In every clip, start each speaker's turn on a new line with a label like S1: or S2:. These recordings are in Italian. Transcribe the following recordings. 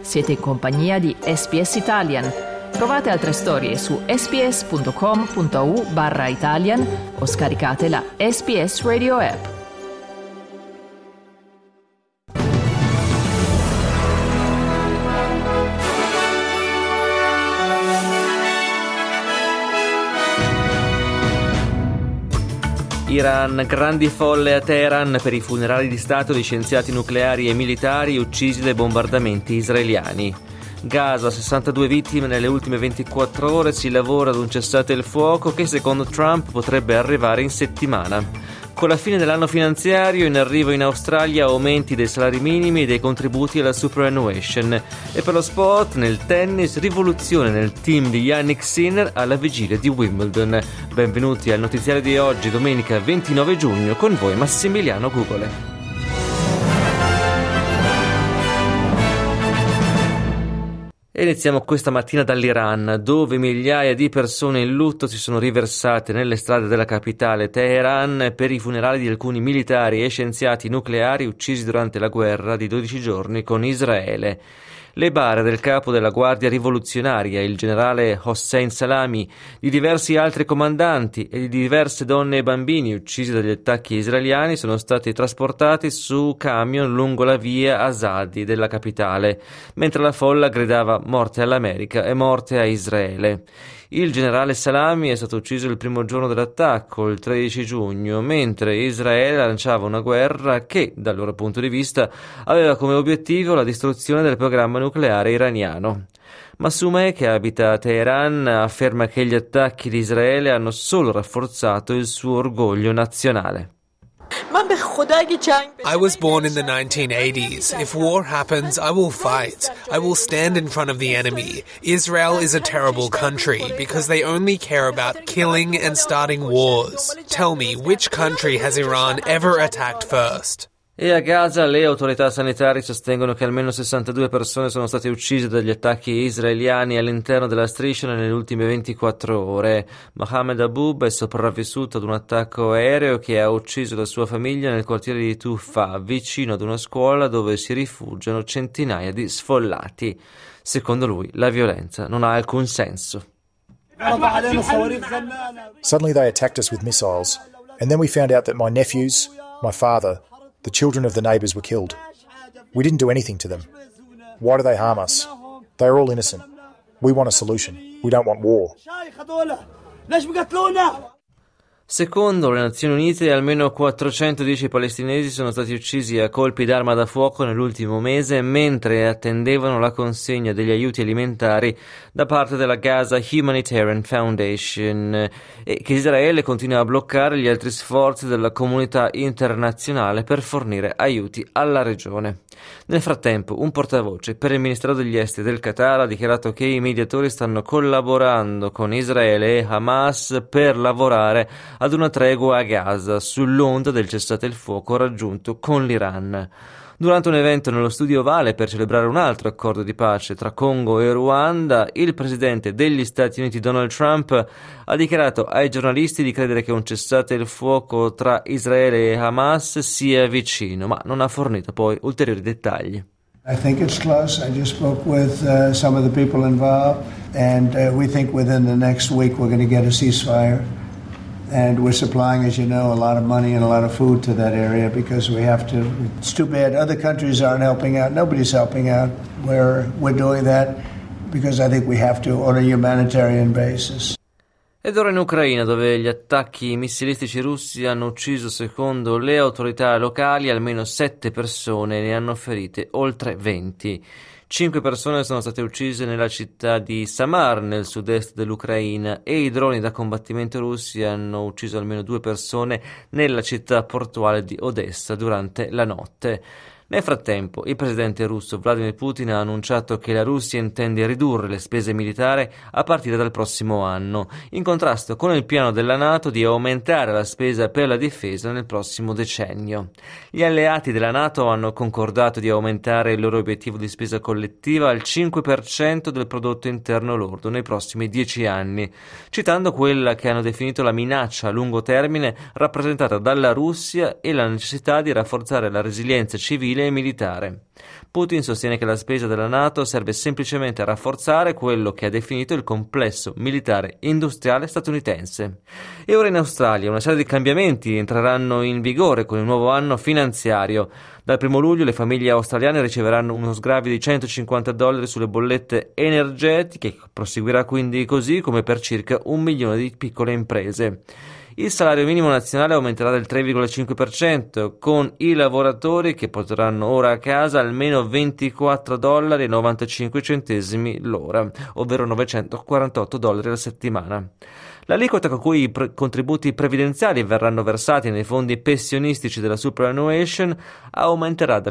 S1: Siete in compagnia di SBS Italian. Trovate altre storie su sbs.com.au/Italian o scaricate la SBS Radio app.
S2: Iran, grandi folle a Teheran per i funerali di Stato di scienziati nucleari e militari uccisi dai bombardamenti israeliani. Gaza, 62 vittime nelle ultime 24 ore, si lavora ad un cessate il fuoco che secondo Trump potrebbe arrivare in settimana. Con la fine dell'anno finanziario in arrivo in Australia aumenti dei salari minimi e dei contributi alla superannuation. E per lo sport, nel tennis, rivoluzione nel team di Jannik Sinner alla vigilia di Wimbledon. Benvenuti al notiziario di oggi, domenica 29 giugno, con voi Massimiliano Gugole. E iniziamo questa mattina dall'Iran, dove migliaia di persone in lutto si sono riversate nelle strade della capitale Teheran per i funerali di alcuni militari e scienziati nucleari uccisi durante la guerra di 12 giorni con Israele. Le bare del capo della Guardia Rivoluzionaria, il generale Hossein Salami, di diversi altri comandanti e di diverse donne e bambini uccisi dagli attacchi israeliani sono stati trasportati su camion lungo la via Azadi della capitale, mentre la folla gridava morte all'America e morte a Israele. Il generale Salami è stato ucciso il primo giorno dell'attacco, il 13 giugno, mentre Israele lanciava una guerra che, dal loro punto di vista, aveva come obiettivo la distruzione del programma nucleare iraniano. Massoumeh, che abita a Teheran, afferma che gli attacchi di Israele hanno solo rafforzato il suo orgoglio nazionale.
S3: I was born in the 1980s. If war happens, I will fight. I will stand in front of the enemy. Israel is a terrible country because they only care about killing and starting wars. Tell me, which country has Iran ever attacked first?
S2: E a Gaza le autorità sanitarie sostengono che almeno 62 persone sono state uccise dagli attacchi israeliani all'interno della striscia nelle ultime 24 ore. Mohammed Aboub è sopravvissuto ad un attacco aereo che ha ucciso la sua famiglia nel quartiere di Tufa, vicino ad una scuola dove si rifugiano centinaia di sfollati. Secondo lui, la violenza non ha alcun senso.
S4: Suddenly they attacked us with missiles, and then we found out that my nephews, my father, the children of the neighbours were killed. We didn't do anything to them. Why do they harm us? They are all innocent. We want a solution. We don't want war.
S2: Secondo le Nazioni Unite, almeno 410 palestinesi sono stati uccisi a colpi d'arma da fuoco nell'ultimo mese mentre attendevano la consegna degli aiuti alimentari da parte della Gaza Humanitarian Foundation e che Israele continua a bloccare gli altri sforzi della comunità internazionale per fornire aiuti alla regione. Nel frattempo, un portavoce per il Ministero degli Esteri del Qatar ha dichiarato che i mediatori stanno collaborando con Israele e Hamas per lavorare ad una tregua a Gaza sull'onda del cessate il fuoco raggiunto con l'Iran. Durante un evento nello studio Ovale per celebrare un altro accordo di pace tra Congo e Ruanda, il presidente degli Stati Uniti Donald Trump ha dichiarato ai giornalisti di credere che un cessate il fuoco tra Israele e Hamas sia vicino, ma non ha fornito poi ulteriori dettagli.
S5: I think it's close. I just spoke with some of the people involved, and we think within the next week we're going to get a ceasefire. And we're supplying, as you know, a lot of money and a lot of food to that area because we have to. It's too bad. Other countries aren't helping out. Nobody's helping out. We're doing that because I think we have to on a humanitarian basis.
S2: Ed ora in Ucraina, dove gli attacchi missilistici russi hanno ucciso, secondo le autorità locali, almeno 7 persone e ne hanno ferite oltre 20. 5 persone sono state uccise nella città di Samar, nel sud-est dell'Ucraina, e i droni da combattimento russi hanno ucciso almeno 2 persone nella città portuale di Odessa durante la notte. Nel frattempo, il presidente russo Vladimir Putin ha annunciato che la Russia intende ridurre le spese militari a partire dal prossimo anno, in contrasto con il piano della NATO di aumentare la spesa per la difesa nel prossimo decennio. Gli alleati della NATO hanno concordato di aumentare il loro obiettivo di spesa collettiva al 5% del prodotto interno lordo nei prossimi 10 anni, citando quella che hanno definito la minaccia a lungo termine rappresentata dalla Russia e la necessità di rafforzare la resilienza civile civile e militare. Putin sostiene che la spesa della NATO serve semplicemente a rafforzare quello che ha definito il complesso militare industriale statunitense. E ora in Australia una serie di cambiamenti entreranno in vigore con il nuovo anno finanziario. Dal 1 luglio le famiglie australiane riceveranno uno sgravio di $150 sulle bollette energetiche, che proseguirà quindi così come per circa 1 milione di piccole imprese. Il salario minimo nazionale aumenterà del 3,5%, con i lavoratori che porteranno ora a casa almeno $24,95 l'ora, ovvero $948 alla settimana. L'aliquota con cui i contributi previdenziali verranno versati nei fondi pensionistici della superannuation aumenterà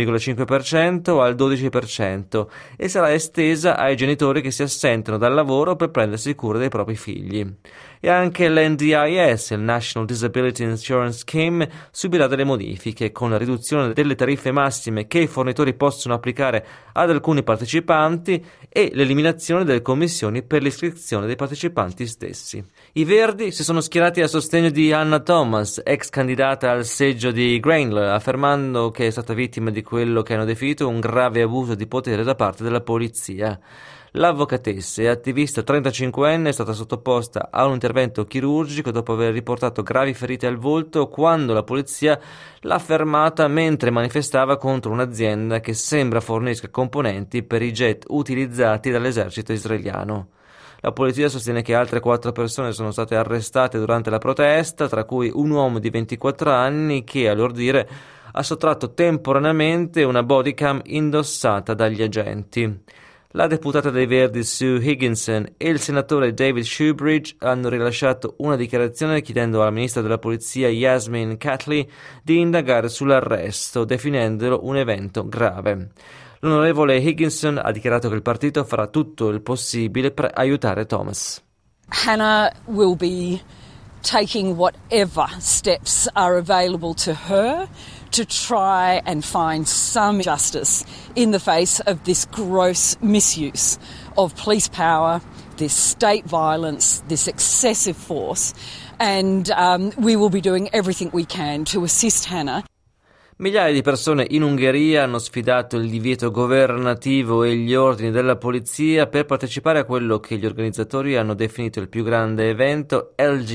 S2: dall'11,5% al 12% e sarà estesa ai genitori che si assentano dal lavoro per prendersi cura dei propri figli. E anche l'NDIS, il National Disability Insurance Scheme, subirà delle modifiche, con la riduzione delle tariffe massime che i fornitori possono applicare ad alcuni partecipanti e l'eliminazione delle commissioni per l'iscrizione dei partecipanti stessi. I Verdi si sono schierati a sostegno di Anna Thomas, ex candidata al seggio di Grayndler, affermando che è stata vittima di quello che hanno definito un grave abuso di potere da parte della polizia. L'avvocatessa e attivista 35enne è stata sottoposta a un intervento chirurgico dopo aver riportato gravi ferite al volto quando la polizia l'ha fermata mentre manifestava contro un'azienda che sembra fornisca componenti per i jet utilizzati dall'esercito israeliano. La polizia sostiene che altre 4 persone sono state arrestate durante la protesta, tra cui un uomo di 24 anni che, a loro dire, ha sottratto temporaneamente una bodycam indossata dagli agenti. La deputata dei Verdi Sue Higginson e il senatore David Shoebridge hanno rilasciato una dichiarazione chiedendo alla ministra della polizia Yasmin Catley di indagare sull'arresto, definendolo un evento grave. L'onorevole Higginson ha dichiarato che il partito farà tutto il possibile per aiutare Thomas.
S6: Hannah will be taking whatever steps are available to her to try and find some justice in the face of this gross misuse of police power, this state violence, this excessive force, and we will be doing everything we can to assist Hannah.
S2: Migliaia di persone in Ungheria hanno sfidato il divieto governativo e gli ordini della polizia per partecipare a quello che gli organizzatori hanno definito il più grande evento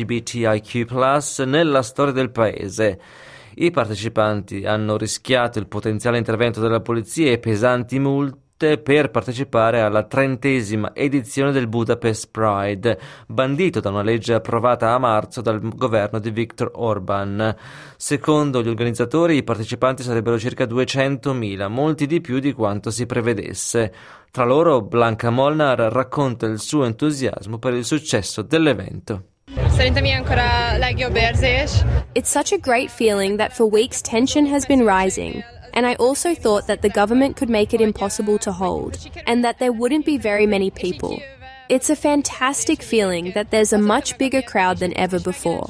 S2: LGBTIQ+ nella storia del paese. I partecipanti hanno rischiato il potenziale intervento della polizia e pesanti multe per partecipare alla 30ª edizione del Budapest Pride, bandito da una legge approvata a marzo dal governo di Viktor Orban. Secondo gli organizzatori, i partecipanti sarebbero circa 200.000, molti di più di quanto si prevedesse. Tra loro, Blanca Molnar racconta il suo entusiasmo per il successo dell'evento.
S7: It's such a great feeling that for weeks tension has been rising. And I also thought that the government could make it impossible to hold, and that there wouldn't be very many people. It's a fantastic feeling that there's a much bigger crowd than ever before.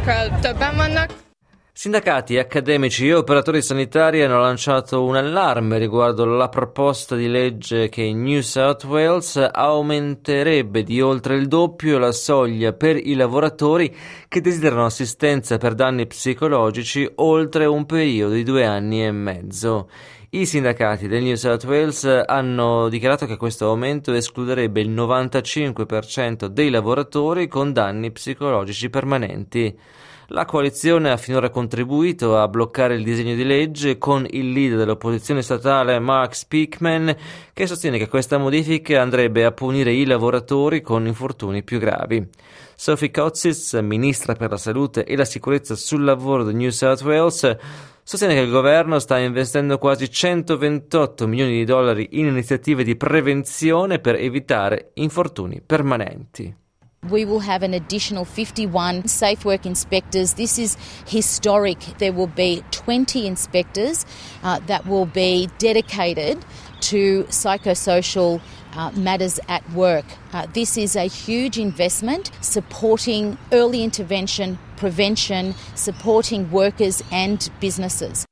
S2: Sindacati, accademici e operatori sanitari hanno lanciato un allarme riguardo la proposta di legge che in New South Wales aumenterebbe di oltre il doppio la soglia per i lavoratori che desiderano assistenza per danni psicologici oltre un periodo di 2 anni e mezzo. I sindacati del New South Wales hanno dichiarato che questo aumento escluderebbe il 95% dei lavoratori con danni psicologici permanenti. La coalizione ha finora contribuito a bloccare il disegno di legge con il leader dell'opposizione statale Mark Speakman, che sostiene che questa modifica andrebbe a punire i lavoratori con infortuni più gravi. Sophie Coates, ministra per la salute e la sicurezza sul lavoro di New South Wales, sostiene che il governo sta investendo quasi $128 milioni in iniziative di prevenzione per evitare infortuni permanenti.
S8: We will have an additional 51 safe work inspectors. This is historic. There will be 20 inspectors that will be dedicated to psychosocial matters at work. This is a huge investment supporting early intervention, prevention, supporting workers and businesses.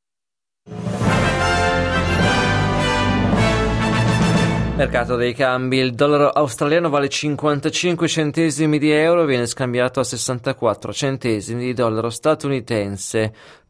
S2: Mercato dei cambi, il dollaro australiano vale 55 centesimi di euro e viene scambiato a 64 centesimi di dollaro statunitense.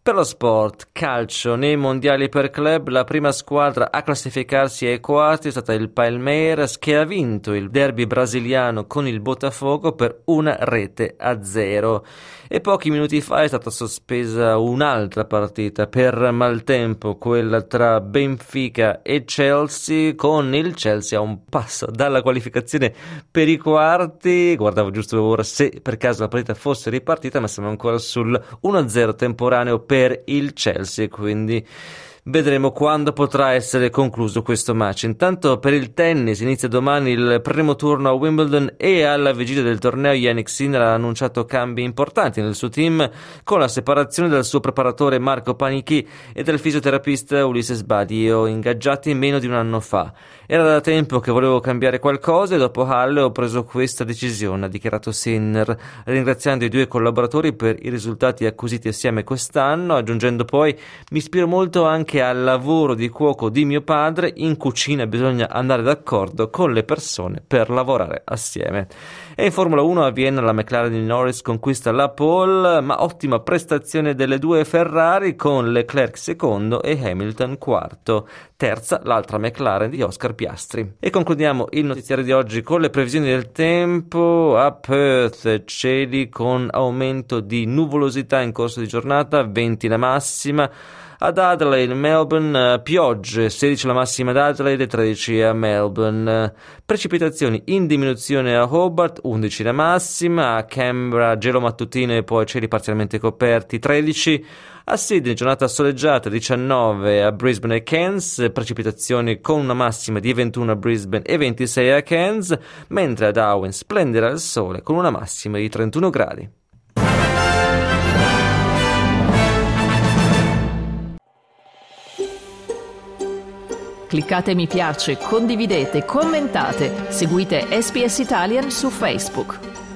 S2: Per lo sport, calcio, nei mondiali per club, la prima squadra a classificarsi ai quarti è stata il Palmeiras, che ha vinto il derby brasiliano con il Botafogo per 1-0. E pochi minuti fa è stata sospesa un'altra partita per maltempo, quella tra Benfica e Chelsea, con il Chelsea a un passo dalla qualificazione per i quarti. Guardavo giusto ora se per caso la partita fosse ripartita, ma siamo ancora sul 1-0 temporaneo per il Chelsea, quindi vedremo quando potrà essere concluso questo match. Intanto per il tennis inizia domani il primo turno a Wimbledon e alla vigilia del torneo Jannik Sinner ha annunciato cambi importanti nel suo team, con la separazione del suo preparatore Marco Panicchi e del fisioterapista Ulisses Badio, ingaggiati meno di un anno fa. Era da tempo che volevo cambiare qualcosa e dopo Halle ho preso questa decisione, ha dichiarato Sinner, ringraziando i due collaboratori per i risultati acquisiti assieme quest'anno, aggiungendo poi: mi ispiro molto anche al lavoro di cuoco di mio padre, in cucina bisogna andare d'accordo con le persone per lavorare assieme. E in Formula 1 a Vienna la McLaren di Norris conquista la pole, ma ottima prestazione delle due Ferrari con Leclerc secondo e Hamilton quarto. Terza l'altra McLaren di Oscar Piastri. E concludiamo il notiziario di oggi con le previsioni del tempo. A Perth cieli con aumento di nuvolosità in corso di giornata, 20 la massima. Ad Adelaide, Melbourne, piogge, 16 la massima ad Adelaide, 13 a Melbourne. Precipitazioni in diminuzione a Hobart, 11 la massima. A Canberra, gelo mattutino e poi cieli parzialmente coperti, 13. A Sydney, giornata soleggiata, 19 a Brisbane e Cairns, precipitazioni con una massima di 21 a Brisbane e 26 a Cairns, mentre a Darwin splenderà il sole con una massima di 31 gradi.
S1: Cliccate mi piace, condividete, commentate, seguite SBS Italian su Facebook.